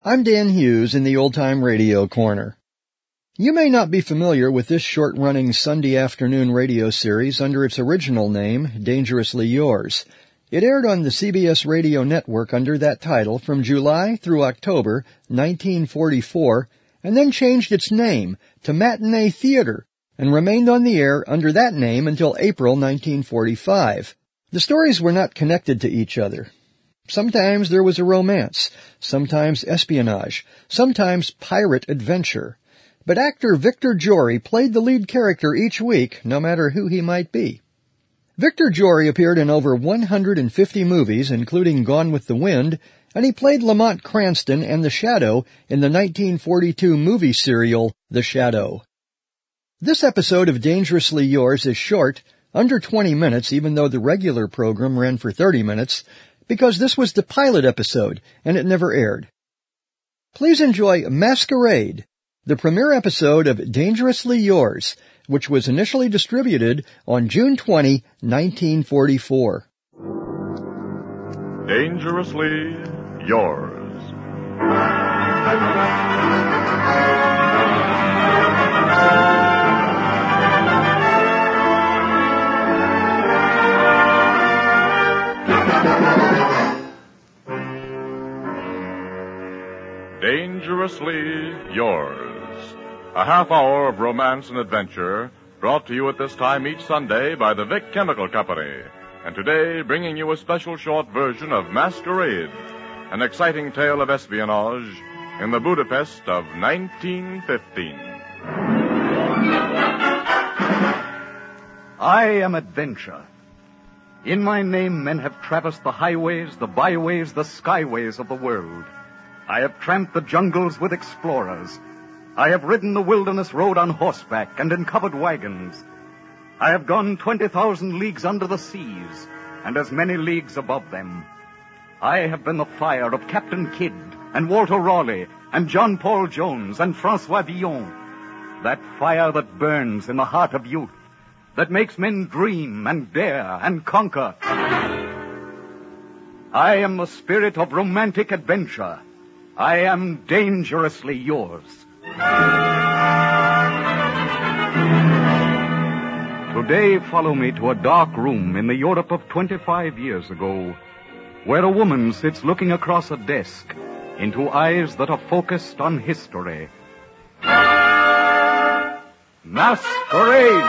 I'm Dan Hughes in the Old Time Radio Corner. You may not be familiar with this short-running Sunday afternoon radio series under its original name, Dangerously Yours. It aired on the CBS radio network under that title from July through October 1944, and then changed its name to Matinee Theater, and remained on the air under that name until April 1945. The stories were not connected to each other. Sometimes there was a romance, sometimes espionage, sometimes pirate adventure. But actor Victor Jory played the lead character each week, no matter who he might be. Victor Jory appeared in over 150 movies, including Gone with the Wind, and he played Lamont Cranston and the Shadow in the 1942 movie serial The Shadow. This episode of Dangerously Yours is short, under 20 minutes, even though the regular program ran for 30 minutes, because this was the pilot episode, and it never aired. Please enjoy Masquerade, the premiere episode of Dangerously Yours, which was initially distributed on June 20, 1944. Dangerously Yours. Dangerously Yours. A half hour of romance and adventure brought to you at this time each Sunday by the Vic Chemical Company. And today bringing you a special short version of Masquerade, an exciting tale of espionage in the Budapest of 1915. I am adventure. In my name men have traversed the highways, the byways, the skyways of the world. I have tramped the jungles with explorers. I have ridden the wilderness road on horseback and in covered wagons. I have gone 20,000 leagues under the seas and as many leagues above them. I have been the fire of Captain Kidd and Walter Raleigh and John Paul Jones and Francois Villon. That fire that burns in the heart of youth, that makes men dream and dare and conquer. I am the spirit of romantic adventure. I am dangerously yours. Today, follow me to a dark room in the Europe of 25 years ago, where a woman sits looking across a desk into eyes that are focused on history. Masquerade!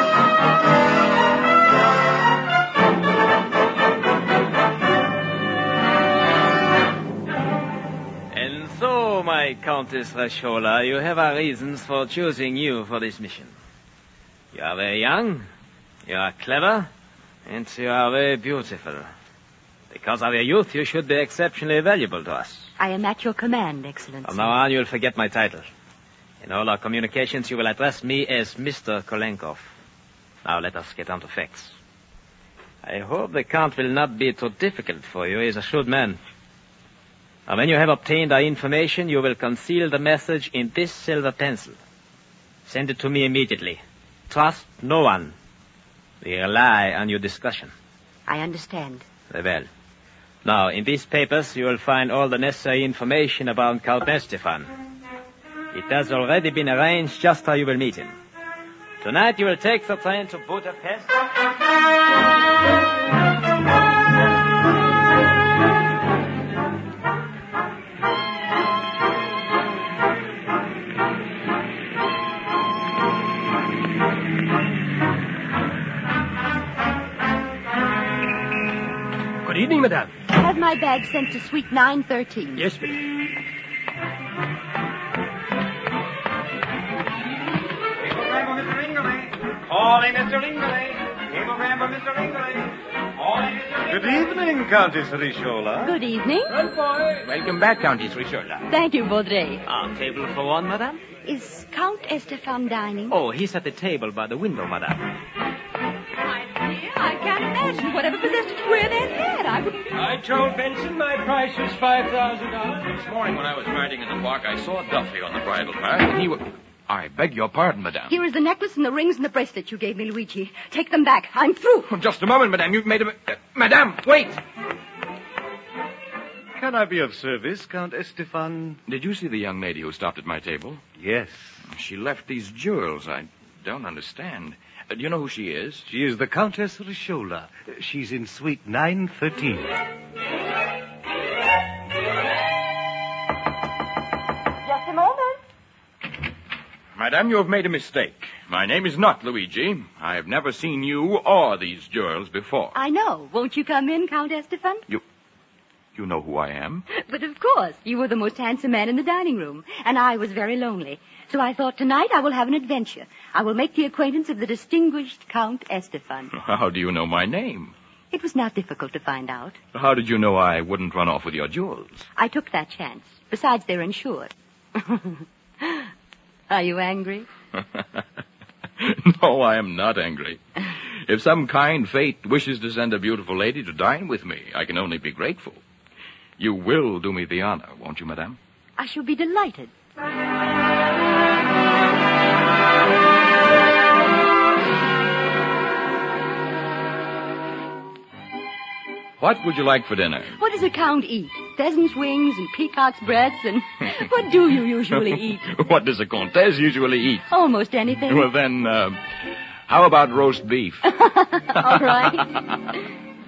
My Countess Rashola, you have our reasons for choosing you for this mission. You are very young, you are clever, and you are very beautiful. Because of your youth, you should be exceptionally valuable to us. I am at your command, Excellency. From now on, you'll forget my title. In all our communications, you will address me as Mr. Kolenkov. Now let us get on to facts. I hope the Count will not be too difficult for you. He's a shrewd man. Now, when you have obtained our information, you will conceal the message in this silver pencil. Send it to me immediately. Trust no one. We rely on your discretion. I understand. Very well. Now, in these papers, you will find all the necessary information about Count Estefan. It has already been arranged just how you will meet him. Tonight, you will take the train to Budapest. Good evening, madame. Have my bag sent to suite 913. Yes, madame. Calling Mr. Ringley. Cablegram for Mr. Ringley. Good evening, Countess Rishola. Good evening. Good boy. Welcome back, Countess Rishola. Thank you, Baudret. Our table for one, madame? Is Count Estefan dining? Oh, he's at the table by the window, madame. My dear, I can't imagine whatever possessed you to wear that hat. I told Benson my price was $5,000. This morning when I was riding in the park, I saw Duffy on the bridle path, and he was... I beg your pardon, madame. Here is the necklace and the rings and the bracelet you gave me, Luigi. Take them back. I'm through. Oh, just a moment, madame. You've made a... madame, wait! can I be of service, Count Estefan? Did you see the young lady who stopped at my table? Yes. She left these jewels. I don't understand. Do you know who she is? She is the Countess Risciola. She's in suite 913. Just a moment. Madame, you have made a mistake. My name is not Luigi. I have never seen you or these jewels before. I know. Won't you come in, Count Estefan? You know who I am? But of course. You were the most handsome man in the dining room, and I was very lonely. So I thought tonight I will have an adventure. I will make the acquaintance of the distinguished Count Estefan. How do you know my name? It was not difficult to find out. How did you know I wouldn't run off with your jewels? I took that chance. Besides, they're insured. Are you angry? No, I am not angry. If some kind fate wishes to send a beautiful lady to dine with me, I can only be grateful. You will do me the honor, won't you, madame? I shall be delighted. What would you like for dinner? What does a count eat? Pheasant's wings and peacock's breasts and... What do you usually eat? What does a comtesse usually eat? Almost anything. Well, then, how about roast beef? All right.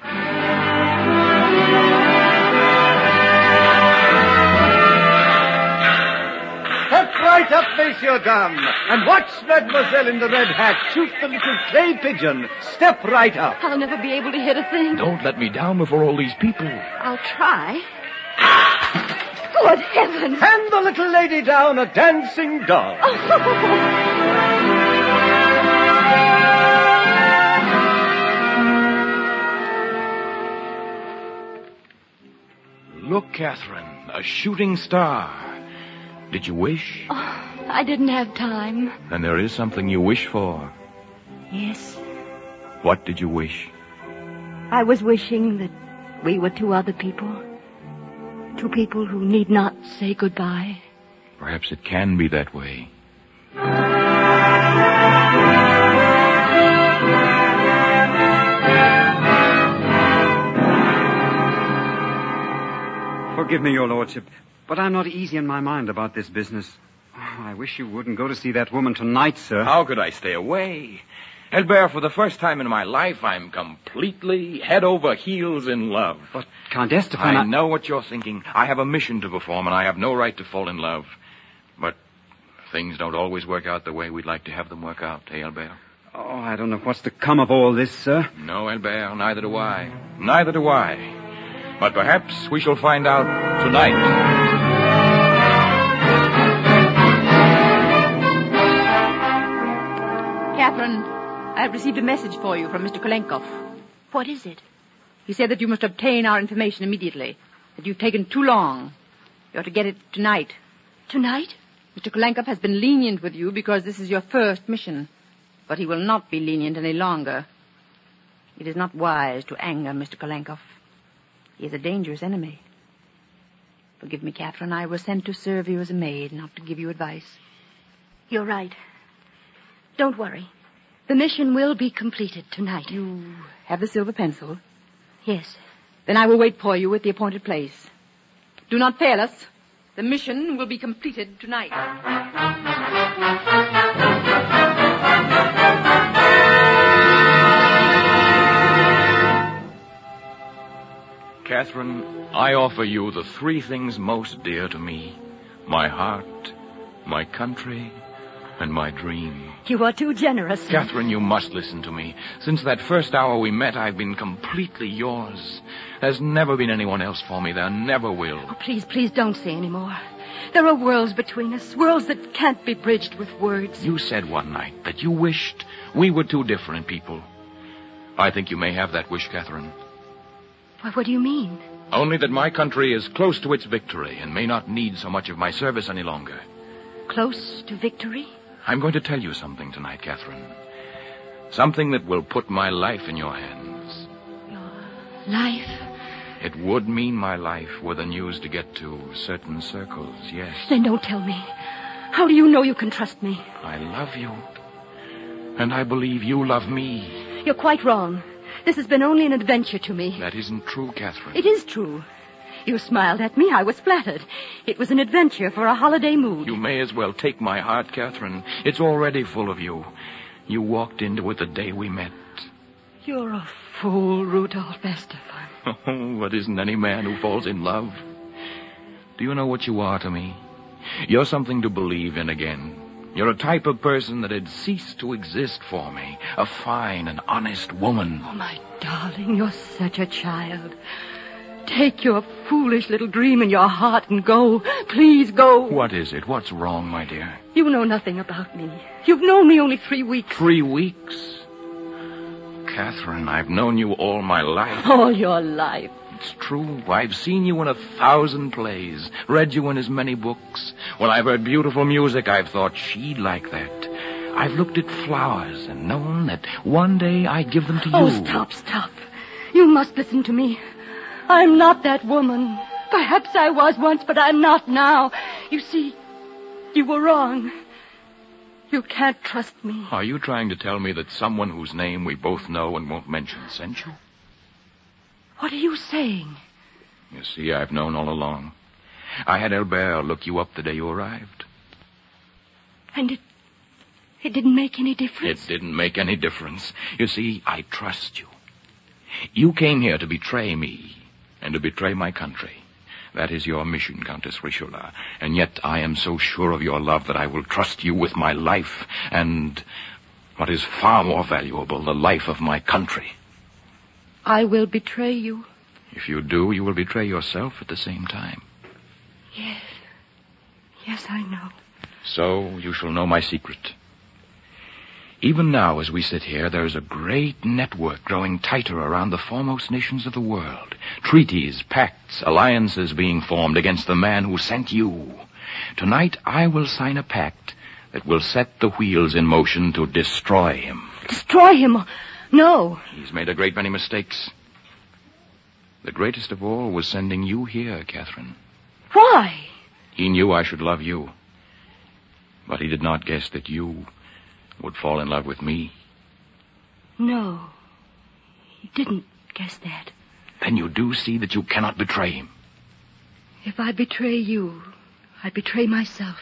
Step right up, Monsieur Dame, and watch Mademoiselle in the red hat shoot the little clay pigeon. Step right up. I'll never be able to hit a thing. Don't let me down before all these people. I'll try. Good heavens. Hand the little lady down a dancing doll. Look, Catherine, a shooting star. Did you wish? Oh, I didn't have time. Then there is something you wish for. Yes. What did you wish? I was wishing that we were two other people. Two people who need not say goodbye. Perhaps it can be that way. Forgive me, your lordship, but I'm not easy in my mind about this business. Oh, I wish you wouldn't go to see that woman tonight, sir. How could I stay away? Albert, for the first time in my life, I'm completely head over heels in love. But, Count Estefan... I know what you're thinking. I have a mission to perform, and I have no right to fall in love. But things don't always work out the way we'd like to have them work out, eh, Albert? Oh, I don't know what's to come of all this, sir. No, Albert, neither do I. Neither do I. But perhaps we shall find out tonight. Catherine, I have received a message for you from Mr. Kolenkov. What is it? He said that you must obtain our information immediately. That you've taken too long. You ought to get it tonight. Tonight? Mr. Kolenkov has been lenient with you because this is your first mission. But he will not be lenient any longer. It is not wise to anger Mr. Kolenkov. He is a dangerous enemy. Forgive me, Catherine. I was sent to serve you as a maid, not to give you advice. You're right. Don't worry. The mission will be completed tonight. You have the silver pencil? Yes. Then I will wait for you at the appointed place. Do not fail us. The mission will be completed tonight. Catherine, I offer you the three things most dear to me. My heart, my country, and my dream. You are too generous. Catherine, you must listen to me. Since that first hour we met, I've been completely yours. There's never been anyone else for me. There never will. Oh, please don't say any more. There are worlds between us, worlds that can't be bridged with words. You said one night that you wished we were two different people. I think you may have that wish, Catherine. Why, what do you mean? Only that my country is close to its victory and may not need so much of my service any longer. Close to victory? I'm going to tell you something tonight, Catherine. Something that will put my life in your hands. Your life? It would mean my life were the news to get to certain circles, yes. Then don't tell me. How do you know you can trust me? I love you. And I believe you love me. You're quite wrong. This has been only an adventure to me. That isn't true, Catherine. It is true. You smiled at me. I was flattered. It was an adventure for a holiday mood. You may as well take my heart, Catherine. It's already full of you. You walked into it the day we met. You're a fool, Rudolph Estefan. Oh, but isn't any man who falls in love? Do you know what you are to me? You're something to believe in again. You're a type of person that had ceased to exist for me. A fine and honest woman. Oh, my darling, you're such a child. Take your foolish little dream in your heart and go. Please go. What is it? What's wrong, my dear? You know nothing about me. You've known me only 3 weeks. 3 weeks? Catherine, I've known you all my life. All your life. It's true. I've seen you in 1,000 plays, read you in as many books. When I've heard beautiful music, I've thought she'd like that. I've looked at flowers and known that one day I'd give them to you. Oh, stop. You must listen to me. I'm not that woman. Perhaps I was once, but I'm not now. You see, you were wrong. You can't trust me. Are you trying to tell me that someone whose name we both know and won't mention sent you? What are you saying? You see, I've known all along. I had Albert look you up the day you arrived. And it didn't make any difference? It didn't make any difference. You see, I trust you. You came here to betray me and to betray my country. That is your mission, Countess Richelieu. And yet I am so sure of your love that I will trust you with my life and, what is far more valuable, the life of my country. I will betray you. If you do, you will betray yourself at the same time. Yes. Yes, I know. So you shall know my secret. Even now, as we sit here, there is a great network growing tighter around the foremost nations of the world. Treaties, pacts, alliances being formed against the man who sent you. Tonight, I will sign a pact that will set the wheels in motion to destroy him. Destroy him? No. He's made a great many mistakes. The greatest of all was sending you here, Catherine. Why? He knew I should love you. But he did not guess that you would fall in love with me. No. He didn't guess that. Then you do see that you cannot betray him. If I betray you, I betray myself.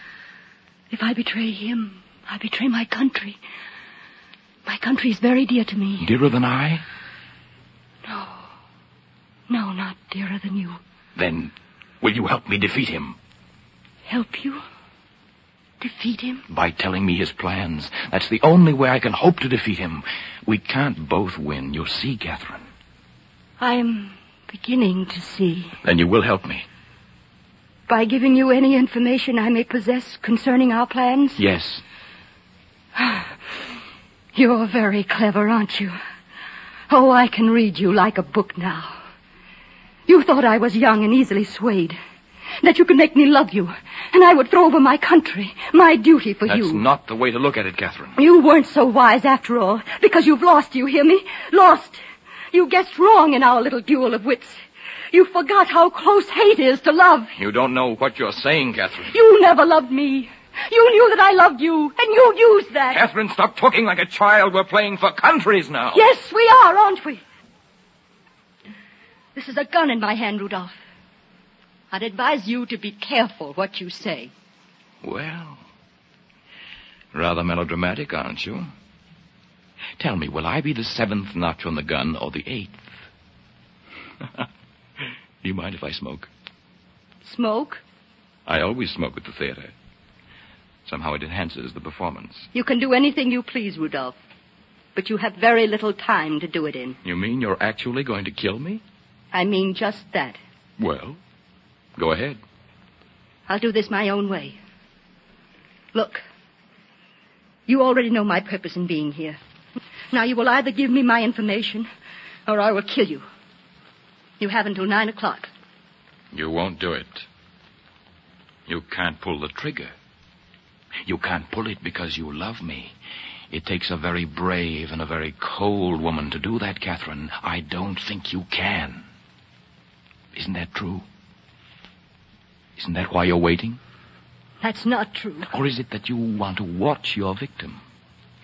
If I betray him, I betray my country. My country is very dear to me. Dearer than I? No. No, not dearer than you. Then will you help me defeat him? Help you? Defeat him? By telling me his plans. That's the only way I can hope to defeat him. We can't both win, you see, Catherine. I'm beginning to see. Then you will help me. By giving you any information I may possess concerning our plans? Yes. You're very clever, aren't you? Oh, I can read you like a book now. You thought I was young and easily swayed. That you could make me love you. And I would throw over my country, my duty for you. That's not the way to look at it, Catherine. You weren't so wise after all. Because you've lost, you hear me? Lost. You guessed wrong in our little duel of wits. You forgot how close hate is to love. You don't know what you're saying, Catherine. You never loved me. You knew that I loved you, and you used that. Catherine, stop talking like a child. We're playing for countries now. Yes, we are, aren't we? This is a gun in my hand, Rudolph. I'd advise you to be careful what you say. Well, rather melodramatic, aren't you? Tell me, will I be the 7th notch on the gun or the 8th? Do you mind if I smoke? Smoke? I always smoke at the theater. Somehow it enhances the performance. You can do anything you please, Rudolph. But you have very little time to do it in. You mean you're actually going to kill me? I mean just that. Well, go ahead. I'll do this my own way. Look, you already know my purpose in being here. Now you will either give me my information, or I will kill you. You have until 9 o'clock. You won't do it. You can't pull the trigger. You can't pull it because you love me. It takes a very brave and a very cold woman to do that, Catherine. I don't think you can. Isn't that true? Isn't that why you're waiting? That's not true. Or is it that you want to watch your victim?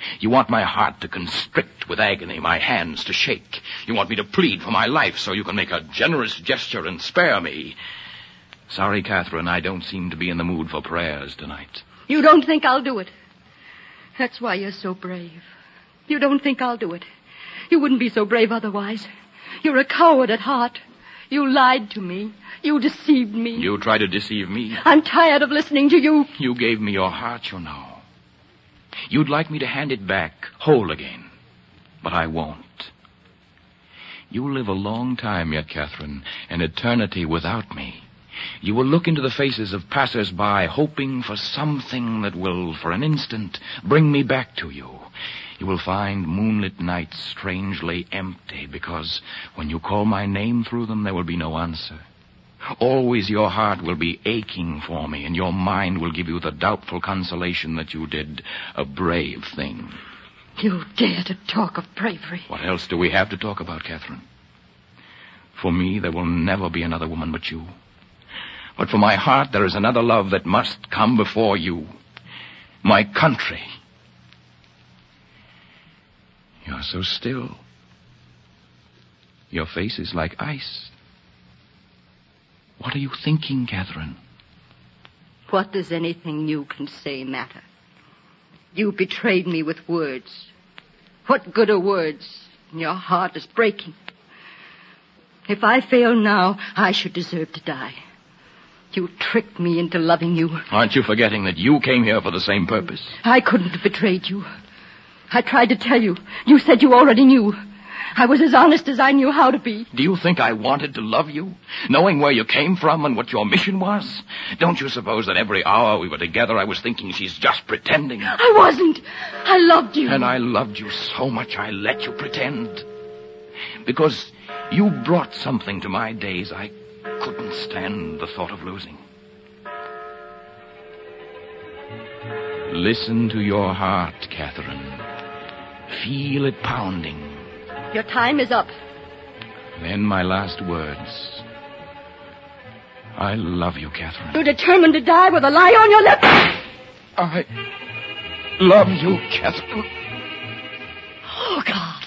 You want my heart to constrict with agony, my hands to shake. You want me to plead for my life so you can make a generous gesture and spare me. Sorry, Catherine, I don't seem to be in the mood for prayers tonight. You don't think I'll do it. That's why you're so brave. You don't think I'll do it. You wouldn't be so brave otherwise. You're a coward at heart. You lied to me. You deceived me. You tried to deceive me? I'm tired of listening to you. You gave me your heart, you know. You'd like me to hand it back, whole again. But I won't. You live a long time yet, Catherine, an eternity without me. You will look into the faces of passers-by, hoping for something that will, for an instant, bring me back to you. You will find moonlit nights strangely empty, because when you call my name through them, there will be no answer. Always your heart will be aching for me, and your mind will give you the doubtful consolation that you did a brave thing. You dare to talk of bravery. What else do we have to talk about, Catherine? For me, there will never be another woman but you. But for my heart, there is another love that must come before you. My country. You're so still. Your face is like ice. What are you thinking, Catherine? What does anything you can say matter? You betrayed me with words. What good are words? Your heart is breaking. If I fail now, I should deserve to die. You tricked me into loving you. Aren't you forgetting that you came here for the same purpose? I couldn't have betrayed you. I tried to tell you. You said you already knew. I was as honest as I knew how to be. Do you think I wanted to love you, knowing where you came from and what your mission was? Don't you suppose that every hour we were together I was thinking she's just pretending? I wasn't. I loved you. And I loved you so much I let you pretend. Because you brought something to my days I couldn't stand the thought of losing. Listen to your heart, Catherine. Feel it pounding. Your time is up. Then my last words. I love you, Catherine. You're determined to die with a lie on your lips. I love you, Catherine. Oh, God.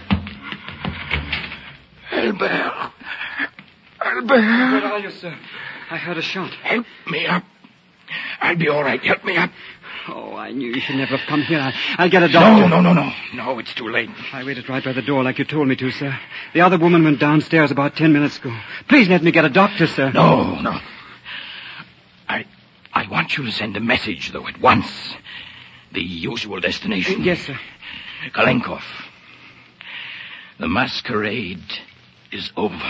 Albert. Albert. Where are you, sir? I heard a shot. Help me up. I'll be all right. Help me up. Oh, I knew you should never have come here. I'll get a doctor. No. No, it's too late. I waited right by the door like you told me to, sir. The other woman went downstairs about 10 minutes ago. Please let me get a doctor, sir. No. I want you to send a message, though, at once. The usual destination. Yes, sir. Kalenkov. The masquerade is over.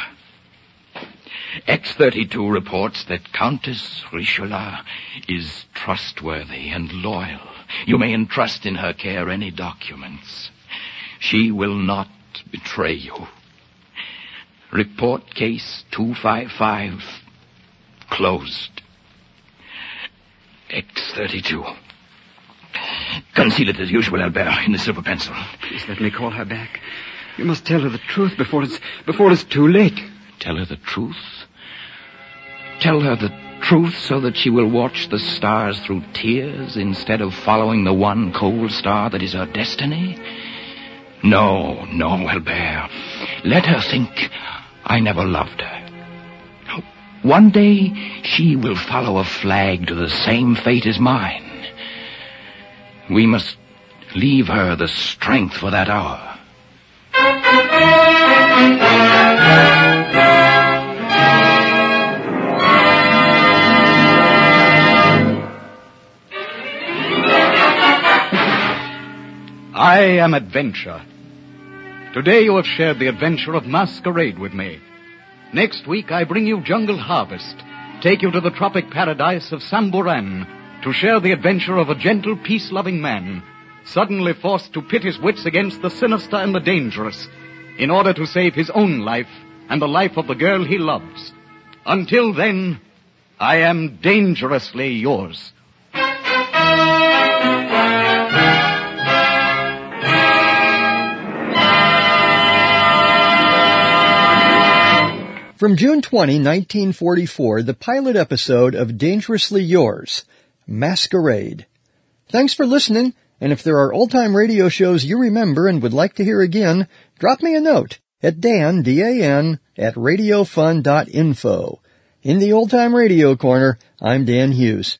X-32 reports that Countess Richelieu is trustworthy and loyal. You may entrust in her care any documents. She will not betray you. Report case 255 closed. X-32. Conceal it as usual, Albert, in the silver pencil. Please let me call her back. You must tell her the truth before it's too late. Tell her the truth? Tell her the truth so that she will watch the stars through tears instead of following the one cold star that is her destiny? No, Albert. Let her think I never loved her. One day she will follow a flag to the same fate as mine. We must leave her the strength for that hour. I am Adventure. Today you have shared the adventure of Masquerade with me. Next week I bring you Jungle Harvest, take you to the tropic paradise of Samburan to share the adventure of a gentle, peace-loving man, suddenly forced to pit his wits against the sinister and the dangerous, in order to save his own life and the life of the girl he loves. Until then, I am dangerously yours. From June 20, 1944, the pilot episode of Dangerously Yours, Masquerade. Thanks for listening, And if there are old-time radio shows you remember and would like to hear again, drop me a note at Dan, D-A-N, at radiofun.info. In the Old Time Radio Corner, I'm Dan Hughes.